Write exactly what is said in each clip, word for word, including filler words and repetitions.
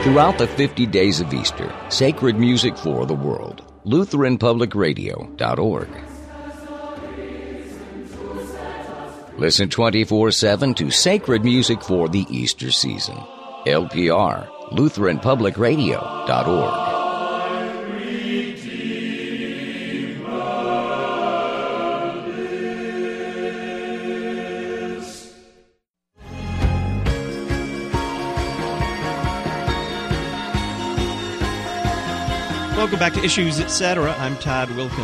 Throughout the fifty days of Easter, sacred music for the world. Lutheran Public Radio dot org. Listen twenty-four seven to sacred music for the Easter season. L P R, Lutheran Public Radio dot org. Welcome back to Issues, et cetera. I'm Todd Wilkin.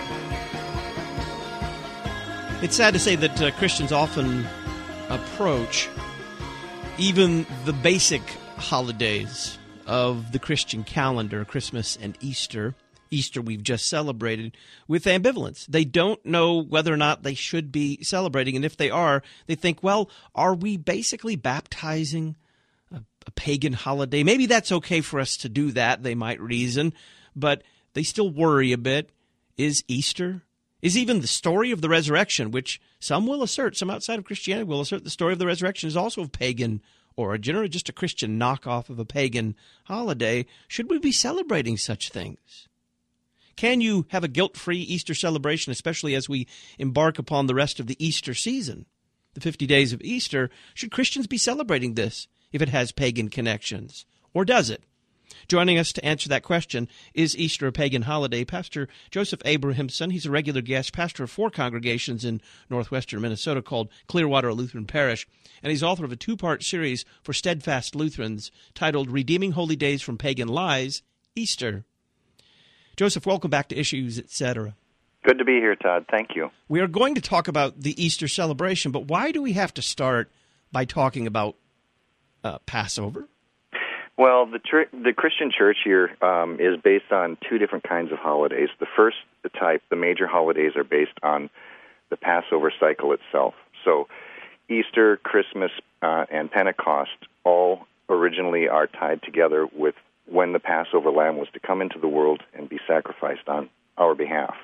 It's sad to say that uh, Christians often approach even the basic holidays of the Christian calendar, Christmas and Easter, Easter we've just celebrated, with ambivalence. They don't know whether or not they should be celebrating, and if they are, they think, well, are we basically baptizing a, a pagan holiday? Maybe that's okay for us to do that, they might reason. But they still worry a bit. Is Easter? Is even the story of the resurrection, which some will assert, some outside of Christianity will assert the story of the resurrection is also of pagan origin, or just a Christian knockoff of a pagan holiday. Should we be celebrating such things? Can you have a guilt-free Easter celebration, especially as we embark upon the rest of the Easter season, the fifty days of Easter? Should Christians be celebrating this if it has pagan connections, or does it? Joining us to answer that question is Easter a pagan holiday? Pastor Joseph Abrahamson. He's a regular guest pastor of four congregations in northwestern Minnesota called Clearwater Lutheran Parish, and he's author of a two-part series for Steadfast Lutherans titled Redeeming Holy Days from Pagan Lies, Easter. Joseph, welcome back to Issues, et cetera. Good to be here, Todd. Thank you. We are going to talk about the Easter celebration, but why do we have to start by talking about uh, Passover? Well, the tr- the Christian church here um, is based on two different kinds of holidays. The first type, the major holidays, are based on the Passover cycle itself. So Easter, Christmas, uh, and Pentecost all originally are tied together with when the Passover lamb was to come into the world and be sacrificed on our behalf.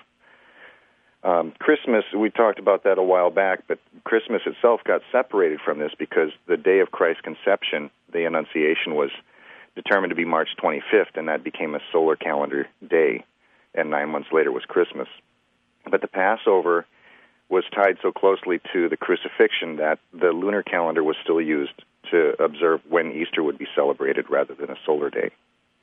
Um, Christmas, we talked about that a while back, but Christmas itself got separated from this because the day of Christ's conception, the Annunciation, was determined to be March twenty-fifth, and that became a solar calendar day, and nine months later was Christmas. But the Passover was tied so closely to the crucifixion that the lunar calendar was still used to observe when Easter would be celebrated rather than a solar day.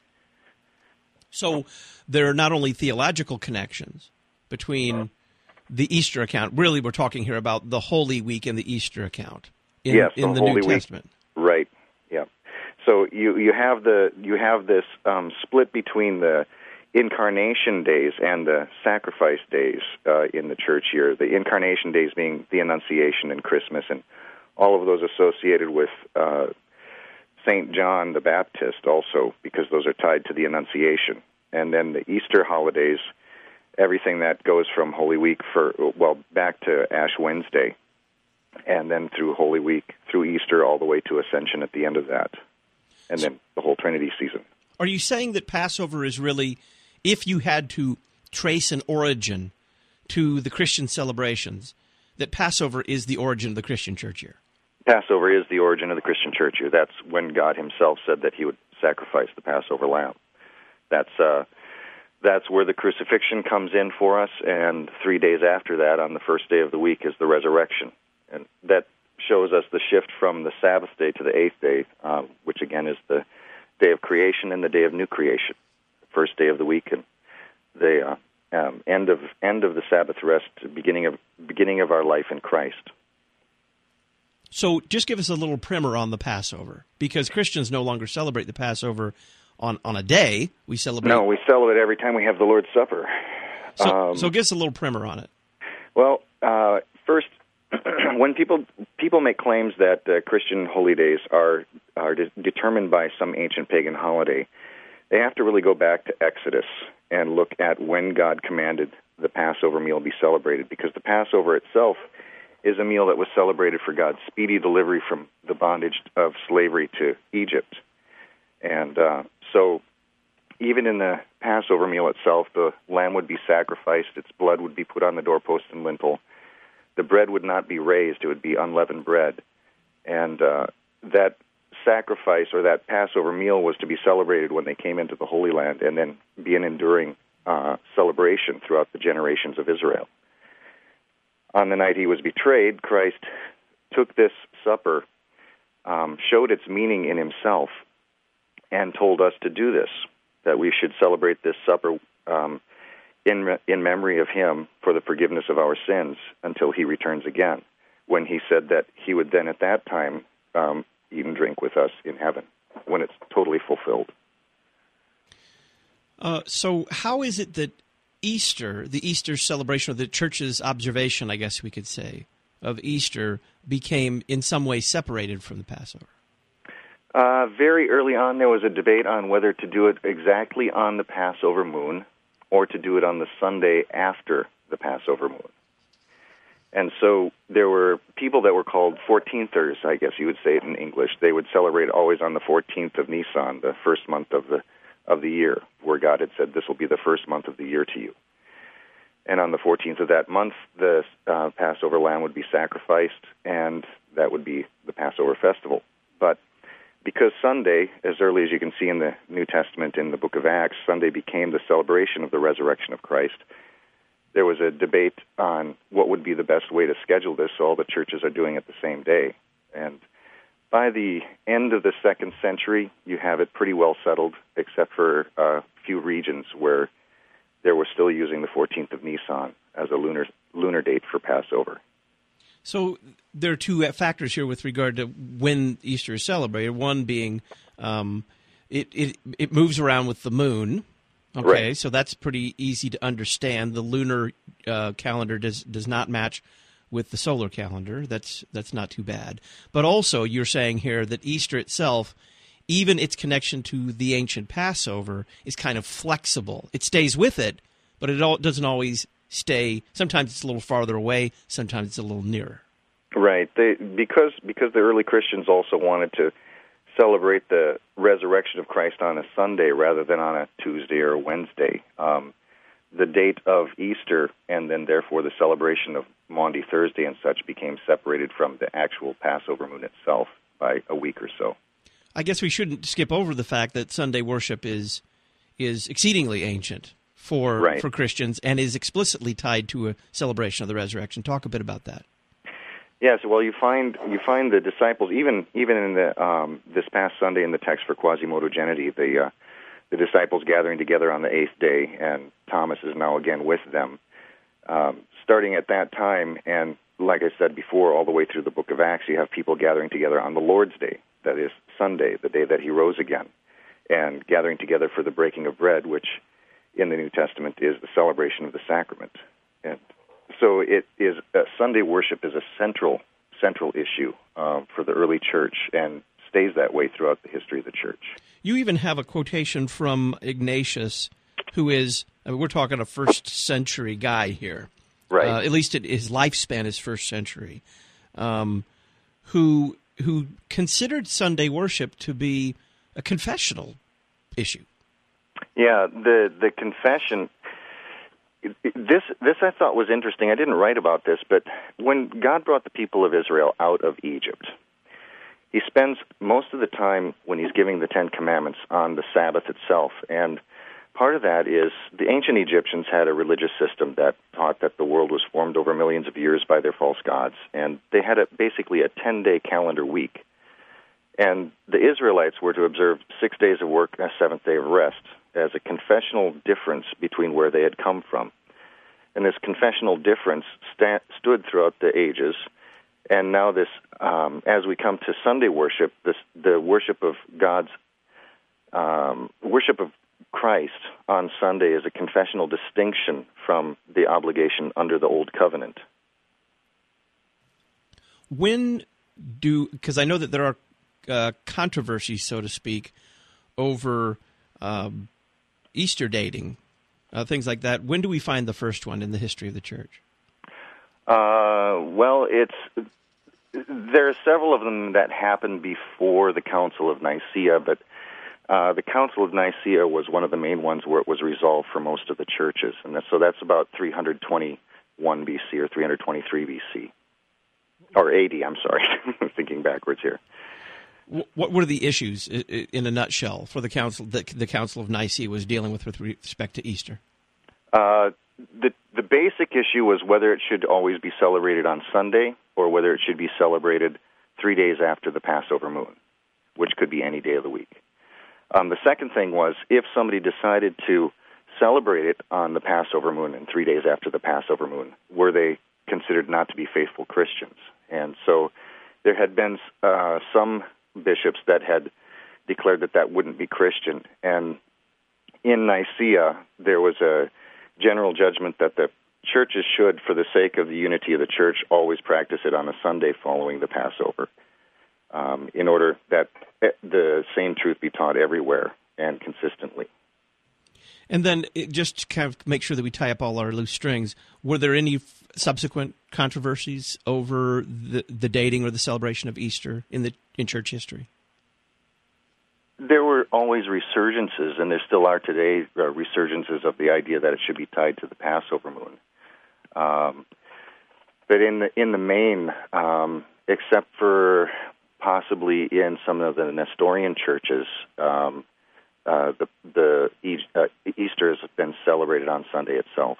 So there are not only theological connections between the Easter account, really we're talking here about the Holy Week and the Easter account in, yes, in the, the Holy New Week. Testament. Right, yeah. So you, you have the you have this um, split between the incarnation days and the sacrifice days uh, in the church here. The incarnation days being the Annunciation and Christmas, and all of those associated with uh, Saint John the Baptist also, because those are tied to the Annunciation. And then the Easter holidays, everything that goes from Holy Week for well back to Ash Wednesday, and then through Holy Week, through Easter, all the way to Ascension at the end of that. And then the whole Trinity season. Are you saying that Passover is really, if you had to trace an origin to the Christian celebrations, that Passover is the origin of the Christian church year? Passover is the origin of the Christian church year. That's when God himself said that he would sacrifice the Passover lamb. That's uh, that's where the crucifixion comes in for us, and three days after that, on the first day of the week, is the resurrection. And that shows us the shift from the Sabbath day to the eighth day, uh, which again is the day of creation and the day of new creation, the first day of the week and the uh, um, end of end of the Sabbath rest, beginning of beginning of our life in Christ. So, just give us a little primer on the Passover, because Christians no longer celebrate the Passover on, on a day. We celebrate. No, we celebrate every time we have the Lord's Supper. So, um, so give us a little primer on it. Well, uh, first. When people people make claims that uh, Christian holy days are are de- determined by some ancient pagan holiday, they have to really go back to Exodus and look at when God commanded the Passover meal be celebrated, because the Passover itself is a meal that was celebrated for God's speedy delivery from the bondage of slavery to Egypt. And uh, so even in the Passover meal itself, the lamb would be sacrificed, its blood would be put on the doorpost and lintel. The bread would not be raised, it would be unleavened bread. And uh, that sacrifice or that Passover meal was to be celebrated when they came into the Holy Land and then be an enduring uh, celebration throughout the generations of Israel. On the night he was betrayed, Christ took this supper, um, showed its meaning in himself, and told us to do this, that we should celebrate this supper um, in in memory of him for the forgiveness of our sins until he returns again, when he said that he would then at that time um, eat and drink with us in heaven, when it's totally fulfilled. Uh, so how is it that Easter, the Easter celebration, or the church's observation, I guess we could say, of Easter became in some way separated from the Passover? Uh, very early on, there was a debate on whether to do it exactly on the Passover moon or to do it on the Sunday after the Passover moon. And so there were people that were called fourteenthers, I guess you would say it in English. They would celebrate always on the fourteenth of Nisan, the first month of the of the year, where God had said, this will be the first month of the year to you. And on the fourteenth of that month, the uh, Passover lamb would be sacrificed, and that would be the Passover festival. But because Sunday, as early as you can see in the New Testament in the book of Acts, Sunday became the celebration of the resurrection of Christ, there was a debate on what would be the best way to schedule this, so all the churches are doing it the same day. And by the end of the second century, you have it pretty well settled, except for a few regions where they were still using the fourteenth of Nisan as a lunar lunar date for Passover. So there are two factors here with regard to when Easter is celebrated. One being um, it, it it moves around with the moon. Okay, right. So that's pretty easy to understand. The lunar uh, calendar does does not match with the solar calendar. That's that's not too bad. But also, you're saying here that Easter itself, even its connection to the ancient Passover, is kind of flexible. It stays with it, but it all, doesn't always stay. Sometimes it's a little farther away. Sometimes it's a little nearer. Right. They, because because the early Christians also wanted to celebrate the resurrection of Christ on a Sunday rather than on a Tuesday or a Wednesday. Um, the date of Easter and then therefore the celebration of Maundy Thursday and such became separated from the actual Passover moon itself by a week or so. I guess we shouldn't skip over the fact that Sunday worship is is exceedingly ancient for right. for Christians and is explicitly tied to a celebration of the resurrection. Talk a bit about that. Yes, well, you find you find the disciples even even in the um, this past Sunday in the text for Quasimodo Geniti, the uh, the disciples gathering together on the eighth day, and Thomas is now again with them. Um, starting at that time, and like I said before, all the way through the book of Acts, you have people gathering together on the Lord's Day, that is Sunday, the day that he rose again, and gathering together for the breaking of bread, which in the New Testament is the celebration of the sacrament. And so it is uh, Sunday worship is a central central issue uh, for the early church and stays that way throughout the history of the church. You even have a quotation from Ignatius, who is, I mean, we're talking a first century guy here. Right. Uh, at least it, his lifespan is first century, um, who who considered Sunday worship to be a confessional issue. Yeah, the the confession. This this I thought was interesting. I didn't write about this, but when God brought the people of Israel out of Egypt, he spends most of the time when he's giving the Ten Commandments on the Sabbath itself. And part of that is the ancient Egyptians had a religious system that taught that the world was formed over millions of years by their false gods. And they had a, basically a ten-day calendar week. And the Israelites were to observe six days of work and a seventh day of rest as a confessional difference between where they had come from. And this confessional difference sta- stood throughout the ages. And now this, um, as we come to Sunday worship, this, the worship of God's, um, worship of Christ on Sunday is a confessional distinction from the obligation under the Old Covenant. When do, because I know that there are uh, controversies, so to speak, over um, Easter dating, uh, things like that. When do we find the first one in the history of the church? Uh, well, it's there are several of them that happened before the Council of Nicaea, but uh, the Council of Nicaea was one of the main ones where it was resolved for most of the churches, and that's, so that's about three twenty-one B C or three twenty-three B C, or A D, I'm sorry, I'm thinking backwards here. What were the issues, in a nutshell, for the council that the Council of Nicaea was dealing with with respect to Easter? Uh, the the basic issue was whether it should always be celebrated on Sunday or whether it should be celebrated three days after the Passover moon, which could be any day of the week. Um, the second thing was if somebody decided to celebrate it on the Passover moon and three days after the Passover moon, were they considered not to be faithful Christians? And so there had been uh, some bishops that had declared that that wouldn't be Christian. And in Nicaea, there was a general judgment that the churches should, for the sake of the unity of the church, always practice it on a Sunday following the Passover, um, in order that the same truth be taught everywhere and consistently. And then, it, just to kind of make sure that we tie up all our loose strings, were there any f- subsequent controversies over the, the dating or the celebration of Easter in the in church history? There were always resurgences, and there still are today uh, resurgences of the idea that it should be tied to the Passover moon. Um, but in the in the main, um, except for possibly in some of the Nestorian churches, um, uh, the the uh, Easter has been celebrated on Sunday itself.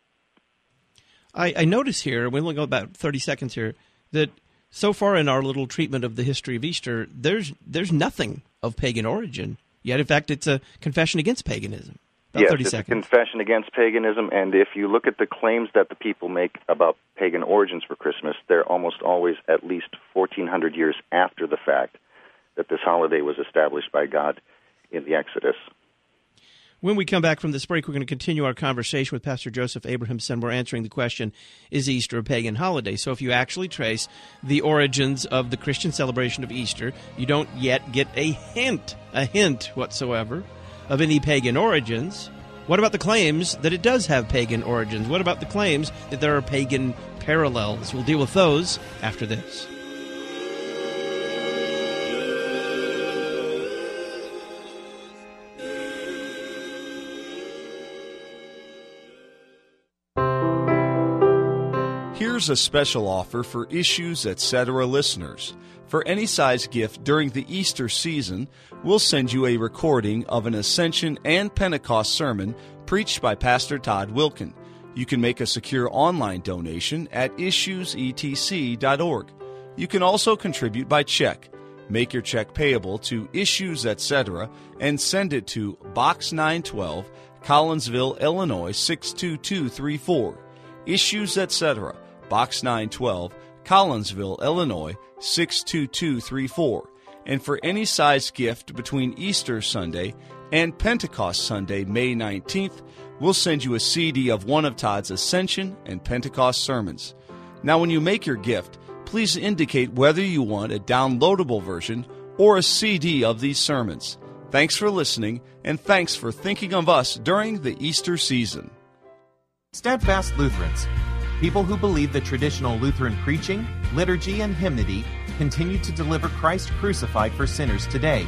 I, I notice here, we only go about thirty seconds here, that so far in our little treatment of the history of Easter, there's there's nothing of pagan origin. Yet, in fact, it's a confession against paganism. About yes, thirty it's seconds. a confession against paganism, and if you look at the claims that the people make about pagan origins for Christmas, they're almost always at least fourteen hundred years after the fact that this holiday was established by God in the Exodus. When we come back from this break, we're going to continue our conversation with Pastor Joseph Abrahamson. We're answering the question, is Easter a pagan holiday? So if you actually trace the origins of the Christian celebration of Easter, you don't yet get a hint, a hint whatsoever, of any pagan origins. What about the claims that it does have pagan origins? What about the claims that there are pagan parallels? We'll deal with those after this. Here's a special offer for Issues Etc. listeners. For any size gift during the Easter season, we'll send you a recording of an Ascension and Pentecost sermon preached by Pastor Todd Wilkin. You can make a secure online donation at issues e t c dot org. You can also contribute by check. Make your check payable to Issues Etc. and send it to Box nine twelve, Collinsville, Illinois six two two three four. Issues Etc., Box nine twelve, Collinsville, Illinois six two two three four. And for any size gift between Easter Sunday and Pentecost Sunday, May nineteenth, we'll send you a C D of one of Todd's Ascension and Pentecost sermons. Now, when you make your gift, please indicate whether you want a downloadable version or a C D of these sermons. Thanks for listening, and thanks for thinking of us during the Easter season. Steadfast Lutherans, people who believe that traditional Lutheran preaching, liturgy, and hymnody continue to deliver Christ crucified for sinners today.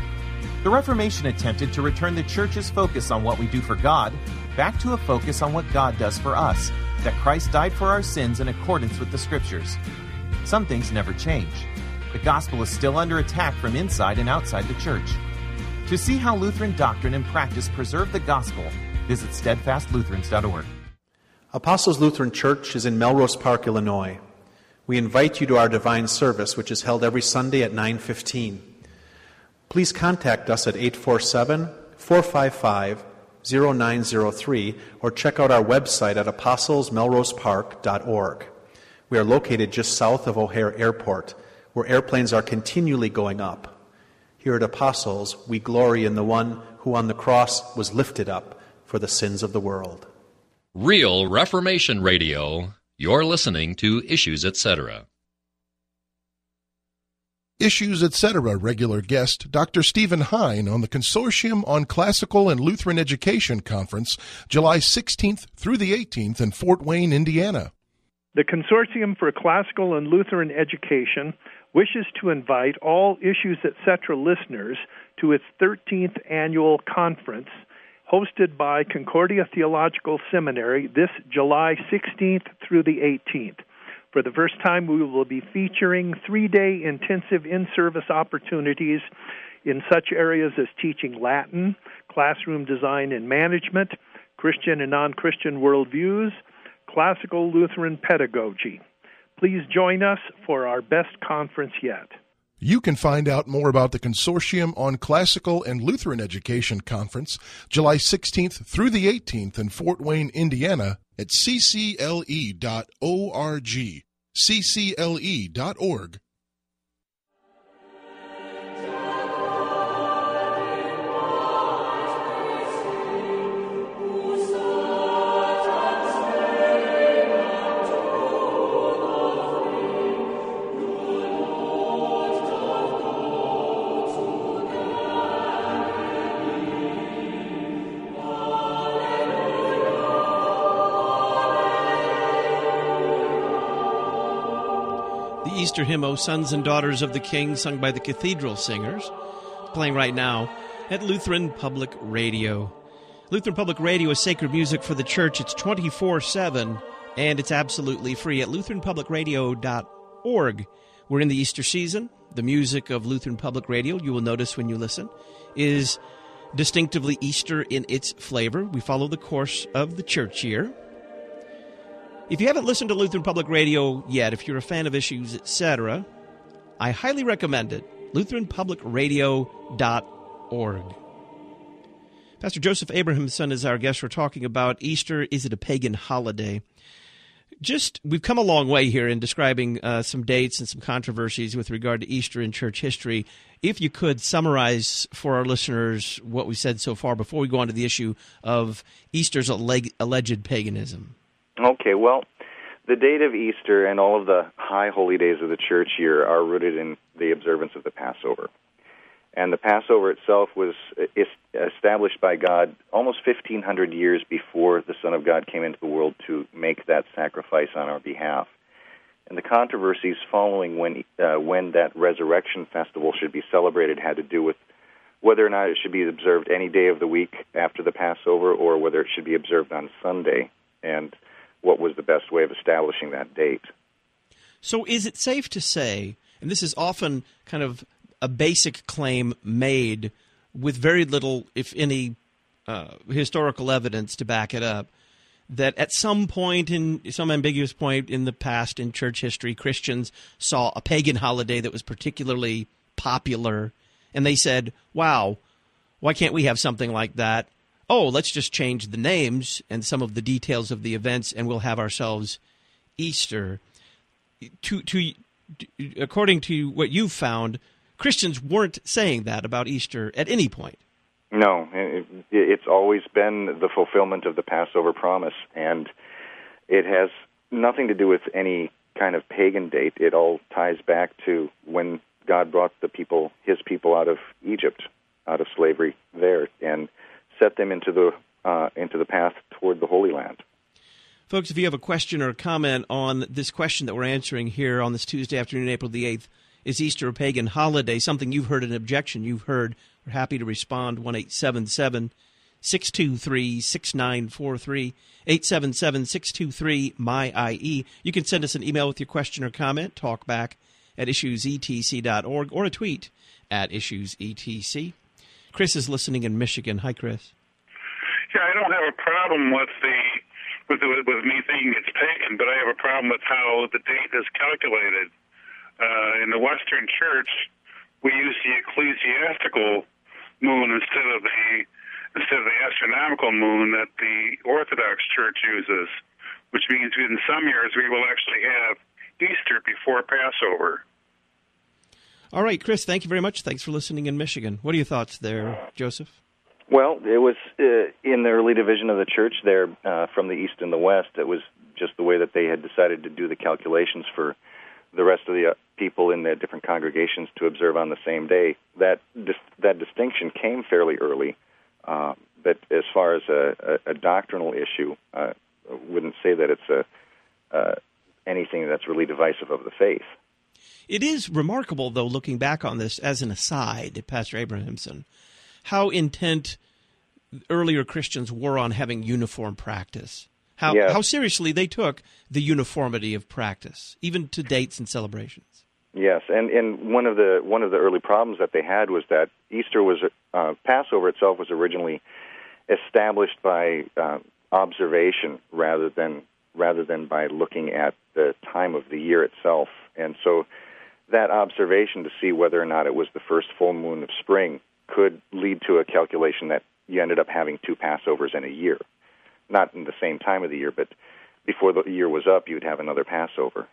The Reformation attempted to return the Church's focus on what we do for God back to a focus on what God does for us, that Christ died for our sins in accordance with the Scriptures. Some things never change. The gospel is still under attack from inside and outside the Church. To see how Lutheran doctrine and practice preserve the gospel, visit steadfast lutherans dot org. Apostles Lutheran Church is in Melrose Park, Illinois. We invite you to our divine service, which is held every Sunday at nine fifteen. Please contact us at eight four seven, four five five, zero nine zero three or check out our website at apostles melrose park dot org. We are located just south of O'Hare Airport, where airplanes are continually going up. Here at Apostles, we glory in the one who on the cross was lifted up for the sins of the world. Real Reformation Radio. You're listening to Issues Etc. Issues Etc. regular guest Doctor Stephen Hine on the Consortium on Classical and Lutheran Education Conference, July sixteenth through the eighteenth in Fort Wayne, Indiana. The Consortium for Classical and Lutheran Education wishes to invite all Issues Etc. listeners to its thirteenth annual conference, hosted by Concordia Theological Seminary this July sixteenth through the eighteenth. For the first time, we will be featuring three-day intensive in-service opportunities in such areas as teaching Latin, classroom design and management, Christian and non-Christian worldviews, classical Lutheran pedagogy. Please join us for our best conference yet. You can find out more about the Consortium on Classical and Lutheran Education Conference, July sixteenth through the eighteenth in Fort Wayne, Indiana, at c c l e dot org. c c l e dot org. Easter hymn, O Sons and Daughters of the King, sung by the Cathedral Singers, playing right now at Lutheran Public Radio. Lutheran Public Radio is sacred music for the church. It's twenty-four seven, and it's absolutely free at lutheran public radio dot org. We're in the Easter season. The music of Lutheran Public Radio, you will notice when you listen, is distinctively Easter in its flavor. We follow the course of the church year. If you haven't listened to Lutheran Public Radio yet, if you're a fan of issues, et cetera, I highly recommend it. lutheran public radio dot org. Pastor Joseph Abrahamson is our guest. We're talking about Easter. Is it a pagan holiday? Just, we've come a long way here in describing uh, some dates and some controversies with regard to Easter in church history. If you could summarize for our listeners what we said so far before we go on to the issue of Easter's alleg- alleged paganism. Okay, well, the date of Easter and all of the high holy days of the church year are rooted in the observance of the Passover. And the Passover itself was established by God almost fifteen hundred years before the Son of God came into the world to make that sacrifice on our behalf. And the controversies following when uh, when that resurrection festival should be celebrated had to do with whether or not it should be observed any day of the week after the Passover or whether it should be observed on Sunday, and what was the best way of establishing that date. So is it safe to say, and this is often kind of a basic claim made with very little, if any, uh, historical evidence to back it up, that at some point, in some ambiguous point in the past in church history, Christians saw a pagan holiday that was particularly popular, and they said, wow, why can't we have something like that? Oh, let's just change the names and some of the details of the events, and we'll have ourselves Easter. To, to, according to what you've found, Christians weren't saying that about Easter at any point. No, it, it's always been the fulfillment of the Passover promise, and it has nothing to do with any kind of pagan date. It all ties back to when God brought the people, His people, out of Egypt, out of slavery there, and set them into the uh, into the path toward the Holy Land. Folks, if you have a question or a comment on this question that we're answering here on this Tuesday afternoon, April the eighth, is Easter a pagan holiday? Something you've heard, an objection you've heard, we're happy to respond. one eight seven seven, six two three, six nine four three, eight seven seven, six two three, M Y I E. You can send us an email with your question or comment, talkback at issues e t c dot org, or a tweet at issues e t c. Chris is listening in Michigan. Hi, Chris. Yeah, I don't have a problem with the with the, with me thinking it's pagan, but I have a problem with how the date is calculated. Uh, in the Western Church, we use the ecclesiastical moon instead of the instead of the astronomical moon that the Orthodox Church uses, which means in some years we will actually have Easter before Passover. All right, Chris, thank you very much. Thanks for listening in Michigan. What are your thoughts there, Joseph? Well, it was uh, in the early division of the church there uh, from the east and the west. It was just the way that they had decided to do the calculations for the rest of the uh, people in the different congregations to observe on the same day. That dis- that distinction came fairly early, uh, but as far as a, a, a doctrinal issue, uh, I wouldn't say that it's a uh, anything that's really divisive of the faith. It is remarkable, though, looking back on this as an aside, Pastor Abrahamson, how intent earlier Christians were on having uniform practice, how, Yeah. how seriously they took the uniformity of practice, even to dates and celebrations. Yes, and, and one of the one of the early problems that they had was that Easter was uh, Passover itself was originally established by uh, observation rather than rather than by looking at the time of the year itself, and so that observation to see whether or not it was the first full moon of spring could lead to a calculation that you ended up having two Passovers in a year, not in the same time of the year, but before the year was up, you'd have another Passover.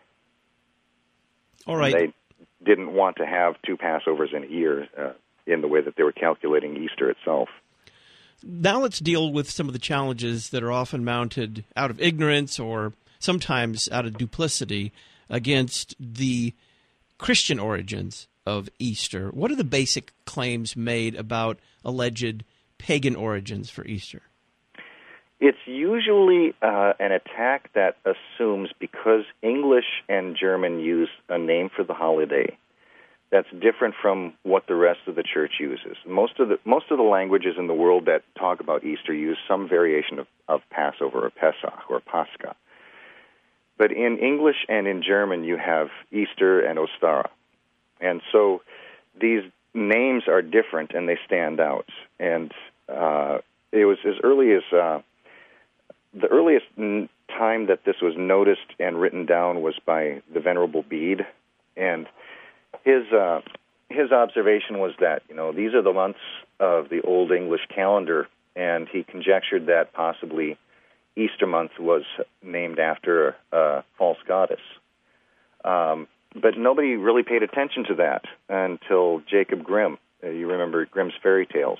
All right. They didn't want to have two Passovers in a year uh, in the way that they were calculating Easter itself. Now let's deal with some of the challenges that are often mounted out of ignorance or sometimes out of duplicity against the Christian origins of Easter. What are the basic claims made about alleged pagan origins for Easter? It's usually uh, an attack that assumes because English and German use a name for the holiday that's different from what the rest of the church uses. Most of the most of the languages in the world that talk about Easter use some variation of, of Passover or Pesach or Pascha. But in English and in German, you have Easter and Ostara. And so these names are different and they stand out. And uh, it was as early as... Uh, The earliest n- time that this was noticed and written down was by the Venerable Bede, and his uh, his observation was that, you know, these are the months of the Old English calendar, and he conjectured that possibly Easter month was named after a false goddess. Um, but nobody really paid attention to that until Jacob Grimm. Uh, you remember Grimm's fairy tales.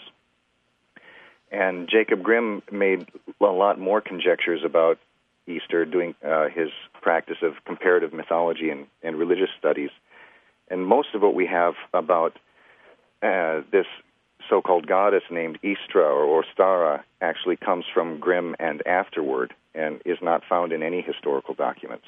And Jacob Grimm made a lot more conjectures about Easter, doing uh, his practice of comparative mythology and, and religious studies. And most of what we have about uh, this so-called goddess named Istra or Ostara actually comes from Grimm and afterward and is not found in any historical documents.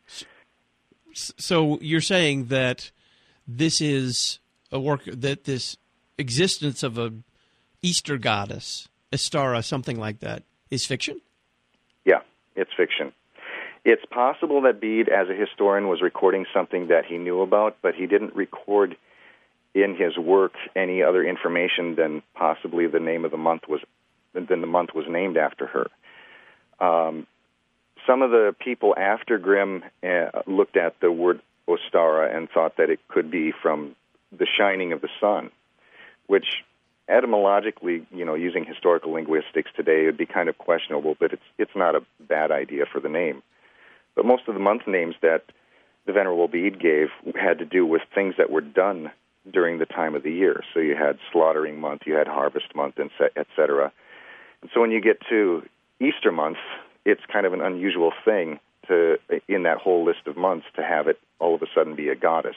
So you're saying that this is a work, that this existence of a Easter goddess, Ostara, something like that, is fiction? Yeah, it's fiction. It's possible that Bede, as a historian, was recording something that he knew about, but he didn't record in his work any other information than possibly the name of the month was, than the month was named after her. Um, some of the people after Grimm uh, looked at the word Ostara and thought that it could be from the shining of the sun, which etymologically, you know, using historical linguistics today, it would be kind of questionable, but it's it's not a bad idea for the name. But most of the month names that the Venerable Bede gave had to do with things that were done during the time of the year. So you had slaughtering month, you had harvest month, and et cetera. And so when you get to Easter month, it's kind of an unusual thing to, in that whole list of months, to have it all of a sudden be a goddess.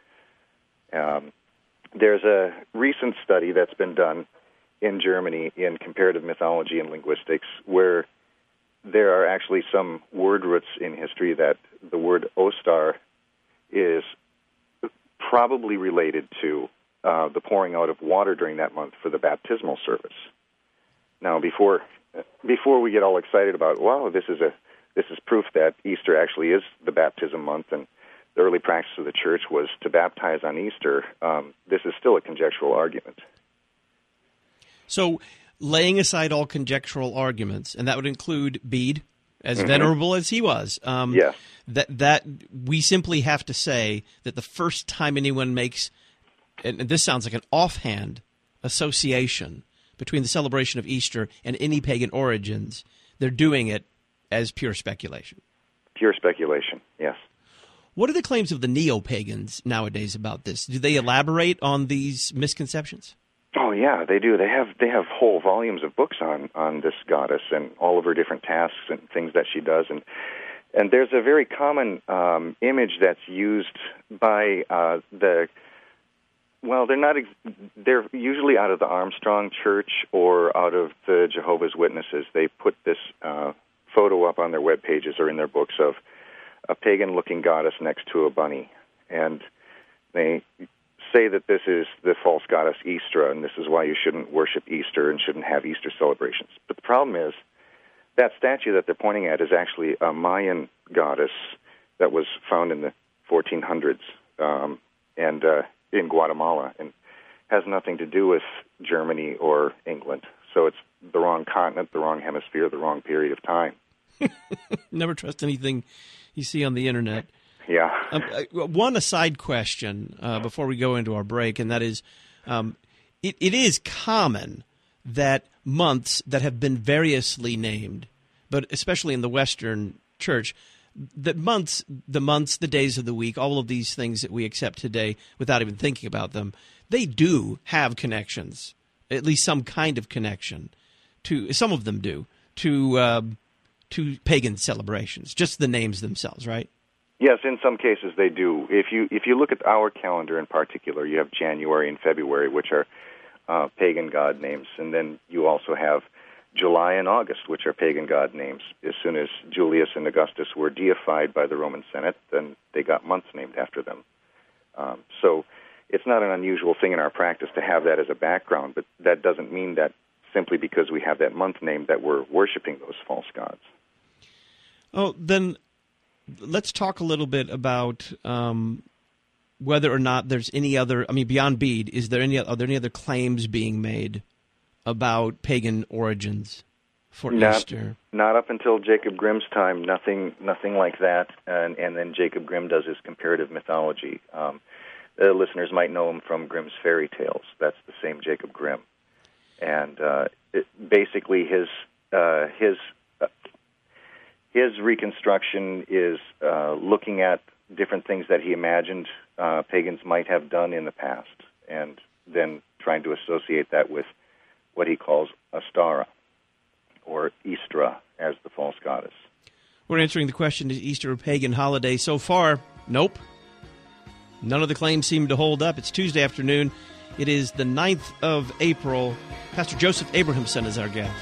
Um, there's a recent study that's been done in Germany in comparative mythology and linguistics where there are actually some word roots in history that the word Ostar is probably related to uh, the pouring out of water during that month for the baptismal service. Now, before before we get all excited about, wow, this is a this is proof that Easter actually is the baptism month, and the early practice of the church was to baptize on Easter, um, this is still a conjectural argument. So, laying aside all conjectural arguments, and that would include Bede, as Mm-hmm. venerable as he was, um, yes. that that we simply have to say that the first time anyone makes, and this sounds like an offhand association between the celebration of Easter and any pagan origins, they're doing it as pure speculation. Pure speculation, yes. What are the claims of the neo-pagans nowadays about this? Do they elaborate on these misconceptions? Oh yeah, they do. They have they have whole volumes of books on, on this goddess and all of her different tasks and things that she does, and and there's a very common um, image that's used by uh, the well, they're not ex- they're usually out of the Armstrong Church or out of the Jehovah's Witnesses. They put this uh, photo up on their web pages or in their books of a pagan-looking goddess next to a bunny, and they say that this is the false goddess Istra, and this is why you shouldn't worship Easter and shouldn't have Easter celebrations. But the problem is that statue that they're pointing at is actually a Mayan goddess that was found in the fourteen hundreds um, and uh, in Guatemala, and has nothing to do with Germany or England. So it's the wrong continent, the wrong hemisphere, the wrong period of time. Never trust anything you see on the internet. Yeah. Um, uh, one aside question uh, before we go into our break, and that is, um, it, it is common that months that have been variously named, but especially in the Western Church, the months, the months, the days of the week, all of these things that we accept today without even thinking about them, they do have connections, at least some kind of connection to, some of them do, to uh, to pagan celebrations, just the names themselves, right? Yes, in some cases they do. If you if you look at our calendar in particular, you have January and February, which are uh, pagan god names, and then you also have July and August, which are pagan god names. As soon as Julius and Augustus were deified by the Roman Senate, then they got months named after them. Um, so it's not an unusual thing in our practice to have that as a background, but that doesn't mean that simply because we have that month named that we're worshiping those false gods. Oh, then let's talk a little bit about um, whether or not there's any other, I mean, beyond Bede, is there any, are there any other claims being made about pagan origins for not, Easter? Not up until Jacob Grimm's time, nothing nothing like that, and, and then Jacob Grimm does his comparative mythology. Um, the listeners might know him from Grimm's fairy tales. That's the same Jacob Grimm. And uh, it, basically his uh, his uh, his reconstruction is uh, looking at different things that he imagined uh, pagans might have done in the past, and then trying to associate that with what he calls Astara, or Istra, as the false goddess. We're answering the question, is Easter a pagan holiday? So far, nope. None of the claims seem to hold up. It's Tuesday afternoon. It is the ninth of April. Pastor Joseph Abrahamson is our guest.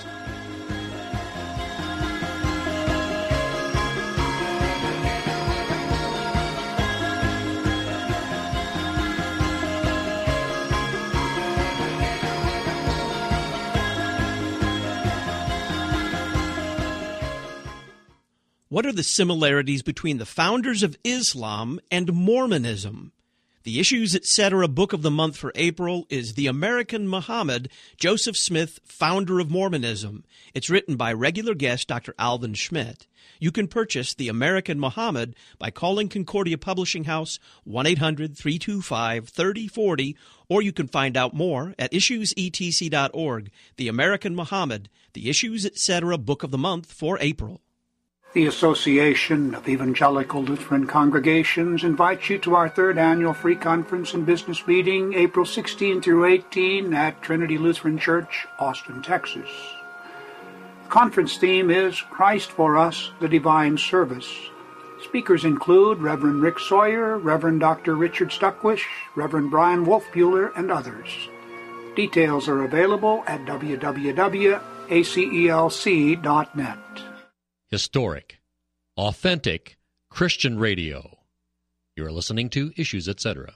What are the similarities between the founders of Islam and Mormonism? The Issues Etc. Book of the Month for April is The American Muhammad, Joseph Smith, Founder of Mormonism. It's written by regular guest Doctor Alvin Schmidt. You can purchase The American Muhammad by calling Concordia Publishing House one eight hundred three two five three oh four oh, or you can find out more at issues e t c dot org. The American Muhammad, The Issues Etc. Book of the Month for April. The Association of Evangelical Lutheran Congregations invites you to our third annual free conference and business meeting, April sixteenth through eighteenth at Trinity Lutheran Church, Austin, Texas. The conference theme is Christ for Us, the Divine Service. Speakers include Reverend Rick Sawyer, Reverend Doctor Richard Stuckwish, Reverend Brian Wolfbuehler, and others. Details are available at w w w dot a c e l c dot net. Historic, authentic Christian radio. You're listening to Issues Etc.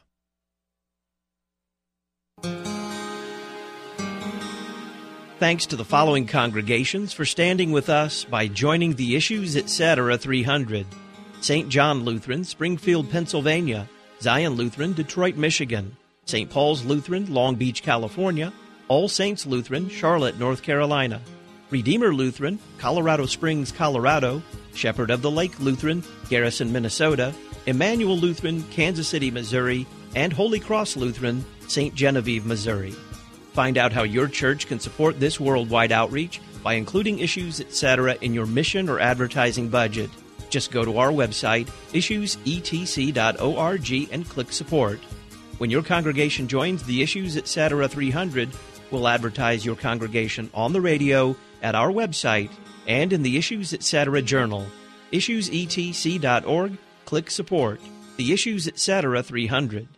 Thanks to the following congregations for standing with us by joining the Issues Etc. three hundred. Saint John Lutheran, Springfield, Pennsylvania. Zion Lutheran, Detroit, Michigan. Saint Paul's Lutheran, Long Beach, California. All Saints Lutheran, Charlotte, North Carolina. Redeemer Lutheran, Colorado Springs, Colorado. Shepherd of the Lake Lutheran, Garrison, Minnesota. Emmanuel Lutheran, Kansas City, Missouri. And Holy Cross Lutheran, Saint Genevieve, Missouri. Find out how your church can support this worldwide outreach by including Issues Etc. in your mission or advertising budget. Just go to our website, issues e t c dot org, and click Support. When your congregation joins the Issues Etc. three hundred, we'll advertise your congregation on the radio, at our website, and in the Issues Etc. Journal. issues e t c dot org, click Support. The Issues Etc. three hundred.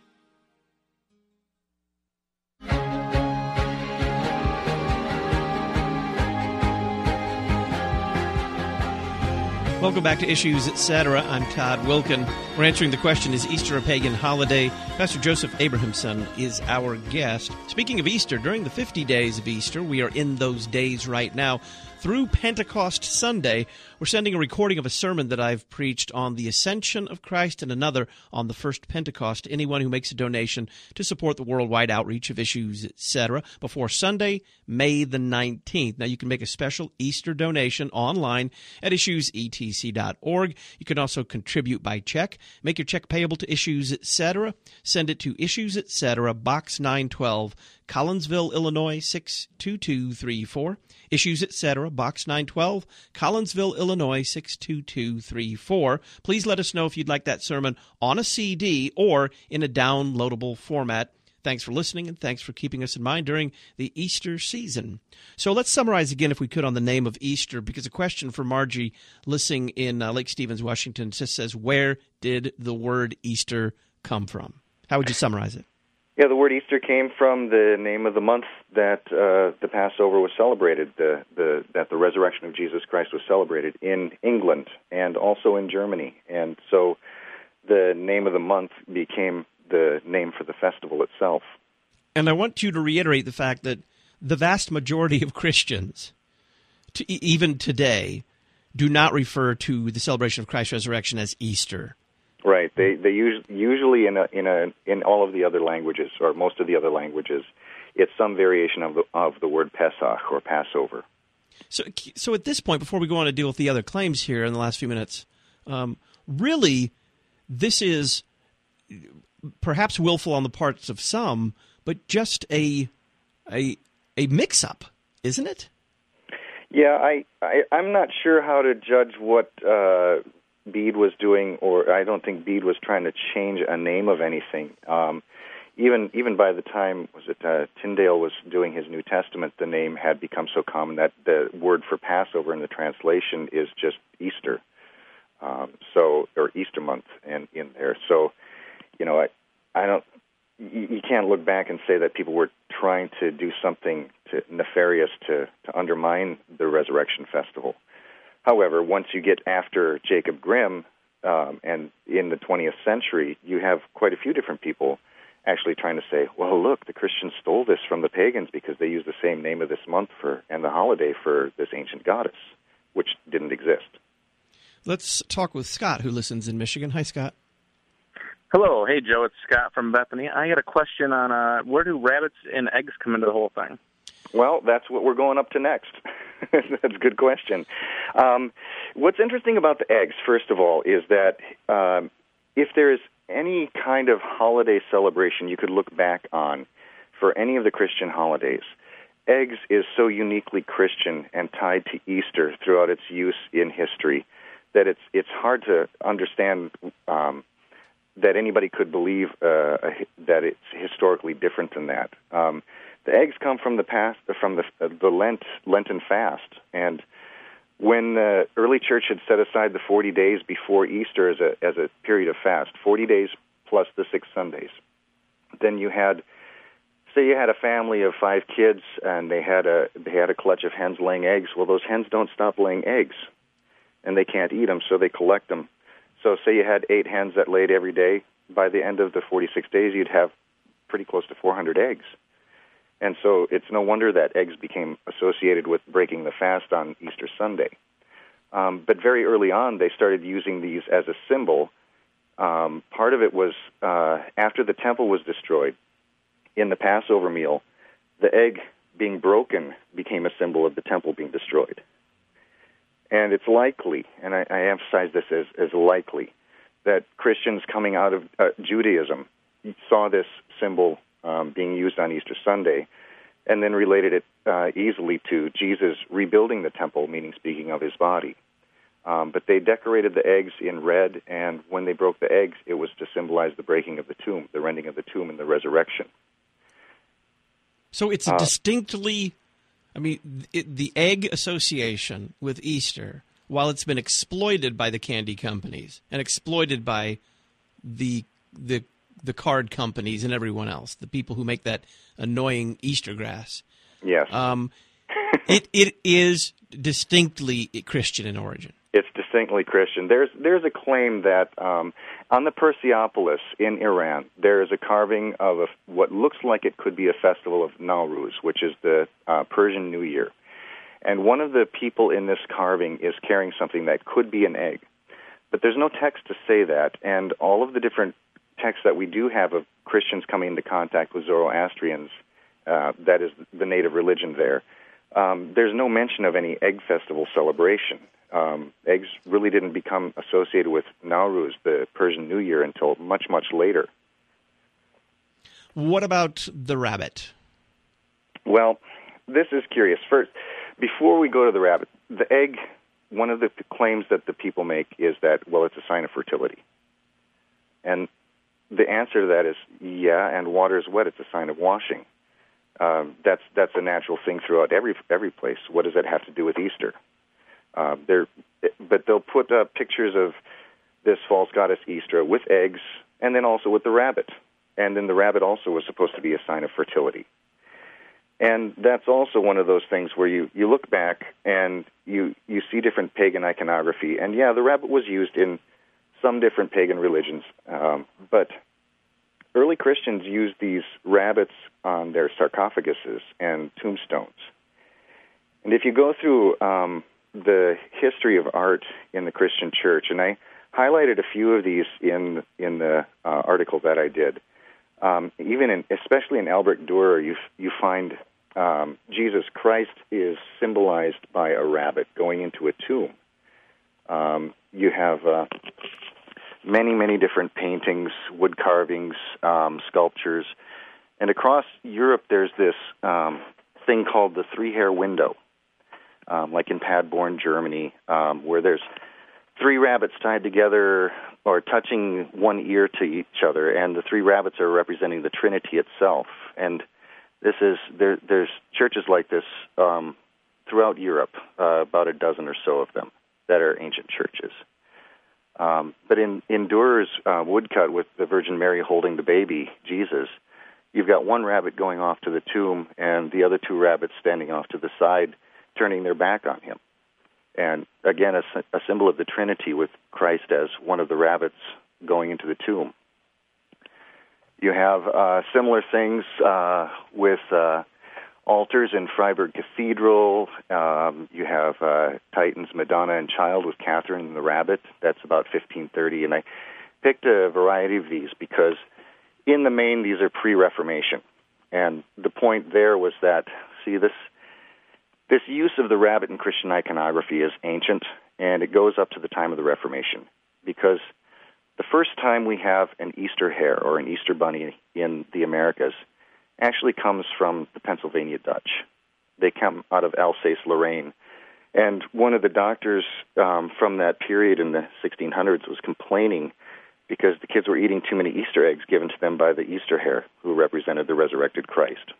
Welcome back to Issues Etc. I'm Todd Wilkin. We're answering the question, is Easter a pagan holiday? Pastor Joseph Abrahamson is our guest. Speaking of Easter, during the fifty days of Easter, we are in those days right now. through Pentecost Sunday. We're sending a recording of a sermon that I've preached on the ascension of Christ and another on the first Pentecost to anyone who makes a donation to support the worldwide outreach of Issues, et cetera, before Sunday, May the nineteenth. Now, you can make a special Easter donation online at issues e t c dot org. You can also contribute by check. Make your check payable to Issues, et cetera. Send it to Issues, et cetera, Box nine twelve, Collinsville, Illinois, six two two three four. Issues, et cetera, Box nine twelve, Collinsville, Illinois, six two two three four. Please let us know if you'd like that sermon on a C D or in a downloadable format. Thanks for listening, and thanks for keeping us in mind during the Easter season. So let's summarize again, if we could, on the name of Easter, because a question for Margie Lissing in uh, Lake Stevens, Washington, just says, where did the word Easter come from? How would you summarize it? Yeah, the word Easter came from the name of the month that uh, the Passover was celebrated, the, the, that the resurrection of Jesus Christ was celebrated in England and also in Germany. And so the name of the month became the name for the festival itself. And I want you to reiterate the fact that the vast majority of Christians, to, even today, do not refer to the celebration of Christ's resurrection as Easter. Right. They they use, usually in a, in a in all of the other languages, or most of the other languages, it's some variation of the of the word Pesach or Passover. So so at this point, before we go on to deal with the other claims here in the last few minutes, um, really, this is perhaps willful on the parts of some, but just a a a mix-up, isn't it? Yeah, I, I I'm not sure how to judge what Uh, Bede was doing, or I don't think Bede was trying to change a name of anything. Um, even even by the time, was it uh, Tyndale was doing his New Testament, the name had become so common that the word for Passover in the translation is just Easter, um, so or Easter month, and in there. So, you know, I I don't. You, you can't look back and say that people were trying to do something to, nefarious to to undermine the Resurrection Festival. However, once you get after Jacob Grimm, um, and in the twentieth century, you have quite a few different people actually trying to say, well, look, the Christians stole this from the pagans because they used the same name of this month for and the holiday for this ancient goddess, which didn't exist. Let's talk with Scott, who listens in Michigan. Hi, Scott. Hello. Hey, Joe. It's Scott from Bethany. I got a question on uh, where do rabbits and eggs come into the whole thing? Well, that's what we're going up to next. That's a good question. Um, what's interesting about the eggs, first of all, is that um, if there is any kind of holiday celebration you could look back on for any of the Christian holidays, eggs is so uniquely Christian and tied to Easter throughout its use in history that it's it's hard to understand um, that anybody could believe uh, that it's historically different than that. Um, The eggs come from the past, from the the Lent Lenten fast, and when the early church had set aside the forty days before Easter as a as a period of fast, forty days plus the six Sundays, then you had, say, you had a family of five kids, and they had a they had a clutch of hens laying eggs. Well, those hens don't stop laying eggs, and they can't eat them, so they collect them. So, say you had eight hens that laid every day. By the end of the forty-six days, you'd have pretty close to four hundred eggs. And so it's no wonder that eggs became associated with breaking the fast on Easter Sunday. Um, but very early on, they started using these as a symbol. Um, part of it was uh, after the temple was destroyed, in the Passover meal, the egg being broken became a symbol of the temple being destroyed. And it's likely, and I, I emphasize this as, as likely, that Christians coming out of uh, Judaism saw this symbol Um, being used on Easter Sunday, and then related it uh, easily to Jesus rebuilding the temple, meaning speaking of his body. Um, but they decorated the eggs in red, and when they broke the eggs, it was to symbolize the breaking of the tomb, the rending of the tomb, and the resurrection. So it's a uh, distinctly, I mean, it, the egg association with Easter, while it's been exploited by the candy companies and exploited by the the the card companies and everyone else, the people who make that annoying Easter grass. Yes. Um, it it is distinctly Christian in origin. It's distinctly Christian. There's there's a claim that um, on the Persepolis in Iran, there is a carving of a, what looks like it could be a festival of Nowruz, which is the uh, Persian New Year. And one of the people in this carving is carrying something that could be an egg. But there's no text to say that, and all of the different texts that we do have of Christians coming into contact with Zoroastrians, uh, that is the native religion there, um, there's no mention of any egg festival celebration. Um, eggs really didn't become associated with Nowruz, the Persian New Year, until much, much later. What about the rabbit? Well, this is curious. First, before we go to the rabbit, the egg, one of the claims that the people make is that, well, it's a sign of fertility. And the answer to that is, yeah, and water is wet, it's a sign of washing. Um, that's that's a natural thing throughout every every place. What does that have to do with Easter? Uh, they're, but they'll put up pictures of this false goddess Easter with eggs, and then also with the rabbit. And then the rabbit also was supposed to be a sign of fertility. And that's also one of those things where you, you look back and you, you see different pagan iconography. And yeah, the rabbit was used in some different pagan religions, um, but early Christians used these rabbits on their sarcophaguses and tombstones. And if you go through um, the history of art in the Christian church, and I highlighted a few of these in in the uh, article that I did, um, even in, especially in Albrecht Dürer, you you find um, Jesus Christ is symbolized by a rabbit going into a tomb. Um, you have uh, many, many different paintings, wood carvings, um, sculptures. And across Europe, there's this um, thing called the three-hair window, um, like in Paderborn, Germany, um, where there's three rabbits tied together or touching one ear to each other, and the three rabbits are representing the Trinity itself. And this is there, there's churches like this um, throughout Europe, uh, about a dozen or so of them that are ancient churches. Um, but in, in Dürer's uh, woodcut with the Virgin Mary holding the baby, Jesus, you've got one rabbit going off to the tomb and the other two rabbits standing off to the side, turning their back on him. And again, a, a symbol of the Trinity with Christ as one of the rabbits going into the tomb. You have uh, similar things uh, with uh, altars in Freiburg Cathedral. Um, you have uh, Titan's Madonna and Child with Catherine and the Rabbit. That's about fifteen thirty. And I picked a variety of these because in the main, these are pre-Reformation. And the point there was that, see, this this use of the rabbit in Christian iconography is ancient, and it goes up to the time of the Reformation, because the first time we have an Easter hare or an Easter bunny in the Americas actually comes from the Pennsylvania Dutch. They come out of Alsace-Lorraine. And one of the doctors um, from that period in the sixteen hundreds was complaining because the kids were eating too many Easter eggs given to them by the Easter hare, who represented the resurrected Christ.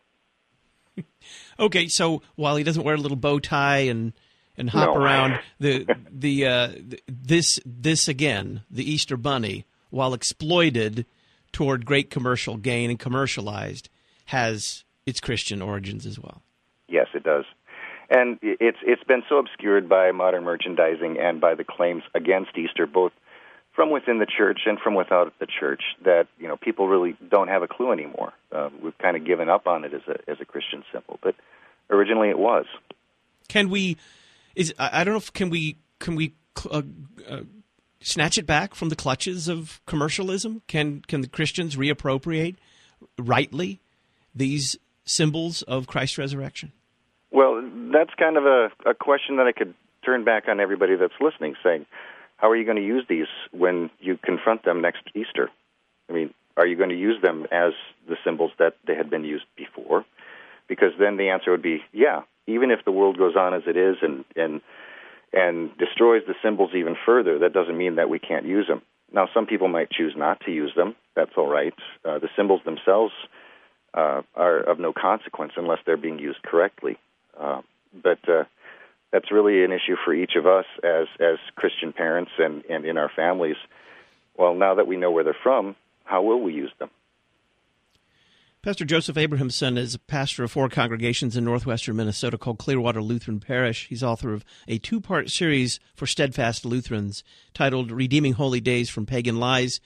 Okay, so while he doesn't wear a little bow tie and and hop No. around, the the uh, this this again, the Easter bunny, while exploited toward great commercial gain and commercialized, has its Christian origins as well. Yes, it does. And it's it's been so obscured by modern merchandising and by the claims against Easter, both from within the church and from without the church, that you know people really don't have a clue anymore. Uh, we've kind of given up on it as a as a Christian symbol, but originally it was. Can we? Is I I don't know if can we can we uh, uh, snatch it back from the clutches of commercialism? Can can the Christians reappropriate rightly these symbols of Christ's resurrection? Well, that's kind of a, a question that I could turn back on everybody that's listening, saying, how are you going to use these when you confront them next Easter? I mean, are you going to use them as the symbols that they had been used before? Because then the answer would be, yeah, even if the world goes on as it is and and and destroys the symbols even further, that doesn't mean that we can't use them. Now, some people might choose not to use them. That's all right. Uh, the symbols themselves uh, are of no consequence unless they're being used correctly. Uh, but uh, that's really an issue for each of us as as Christian parents and, and in our families. Well, now that we know where they're from, how will we use them? Pastor Joseph Abrahamson is a pastor of four congregations in northwestern Minnesota called Clearwater Lutheran Parish. He's author of a two-part series for Steadfast Lutherans titled Redeeming Holy Days from Pagan Lies,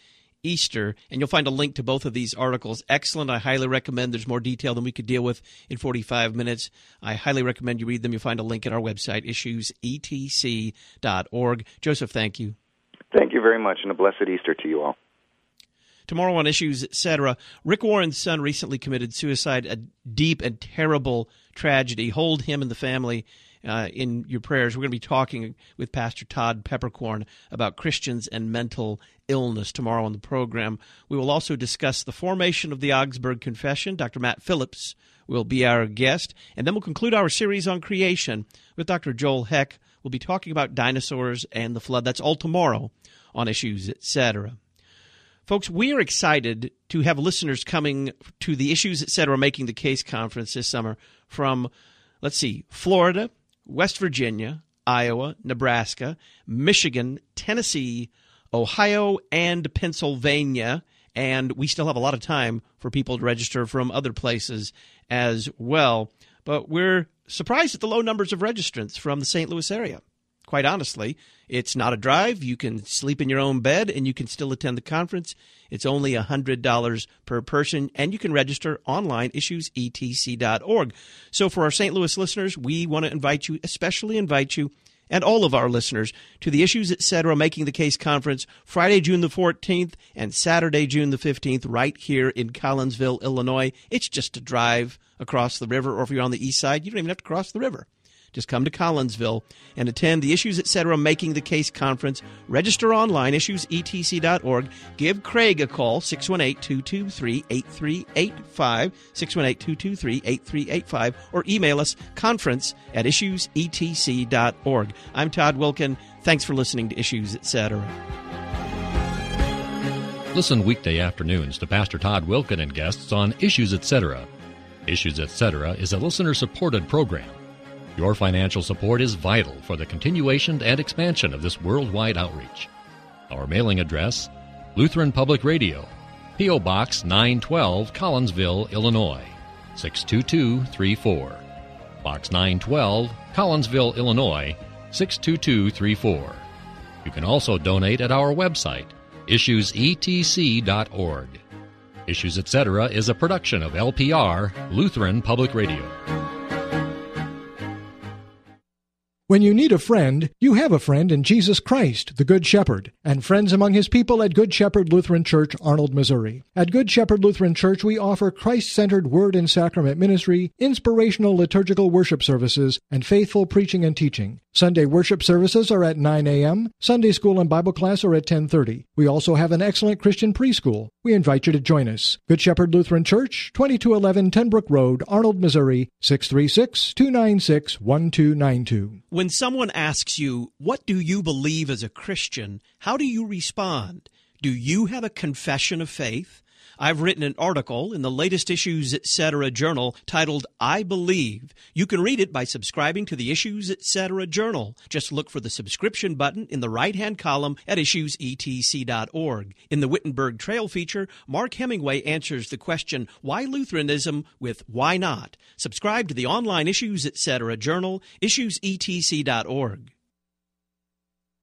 Easter, and you'll find a link to both of these articles. Excellent. I highly recommend. There's more detail than we could deal with in forty-five minutes. I highly recommend you read them. You'll find a link at our website, issues e t c dot org. Joseph, thank you. Thank you very much, and a blessed Easter to you all. Tomorrow on Issues, et cetera, Rick Warren's son recently committed suicide, a deep and terrible tragedy. Hold him and the family uh, in your prayers. We're going to be talking with Pastor Todd Peppercorn about Christians and mental illness tomorrow on the program. We will also discuss the formation of the Augsburg Confession. Doctor Matt Phillips will be our guest. And then we'll conclude our series on creation with Doctor Joel Heck. We'll be talking about dinosaurs and the flood. That's all tomorrow on Issues, et cetera. Folks, we are excited to have listeners coming to the Issues, et cetera, Making the Case conference this summer from, let's see, Florida, West Virginia, Iowa, Nebraska, Michigan, Tennessee, Ohio, and Pennsylvania. And we still have a lot of time for people to register from other places as well. But we're surprised at the low numbers of registrants from the Saint Louis area. Quite honestly, it's not a drive. You can sleep in your own bed, and you can still attend the conference. It's only one hundred dollars per person, and you can register online, issues e t c dot org. So for our Saint Louis listeners, we want to invite you, especially invite you, and all of our listeners, to the Issues, et cetera, Making the Case conference, Friday, June the fourteenth, and Saturday, June the fifteenth, right here in Collinsville, Illinois. It's just a drive across the river, or if you're on the east side, you don't even have to cross the river. Just come to Collinsville and attend the Issues, et cetera, Making the Case conference. Register online, issues e t c dot org. Give Craig a call, six one eight, two two three, eight three eight five, six one eight, two two three, eight three eight five, or email us, conference at issues e t c dot org. I'm Todd Wilken. Thanks for listening to Issues, et cetera. Listen weekday afternoons to Pastor Todd Wilken and guests on Issues, et cetera. Issues, et cetera is a listener-supported program. Your financial support is vital for the continuation and expansion of this worldwide outreach. Our mailing address, Lutheran Public Radio, P O. Box nine twelve, Collinsville, Illinois, six two two three four. Box nine twelve, Collinsville, Illinois, six two two three four. You can also donate at our website, issues e t c dot org. Issues, et cetera is a production of L P R, Lutheran Public Radio. When you need a friend, you have a friend in Jesus Christ, the Good Shepherd, and friends among his people at Good Shepherd Lutheran Church, Arnold, Missouri. At Good Shepherd Lutheran Church, we offer Christ-centered word and sacrament ministry, inspirational liturgical worship services, and faithful preaching and teaching. Sunday worship services are at nine a.m., Sunday school and Bible class are at ten thirty. We also have an excellent Christian preschool. We invite you to join us. Good Shepherd Lutheran Church, twenty-two eleven Ten Brook Road, Arnold, Missouri, six three six, two nine six, one two nine two. When someone asks you, what do you believe as a Christian, how do you respond? Do you have a confession of faith? I've written an article in the latest Issues, et cetera journal titled, I Believe. You can read it by subscribing to the Issues, et cetera journal. Just look for the subscription button in the right-hand column at issues e t c dot org. In the Wittenberg Trail feature, Mark Hemingway answers the question, why Lutheranism, with why not? Subscribe to the online Issues, et cetera journal, issues e t c dot org.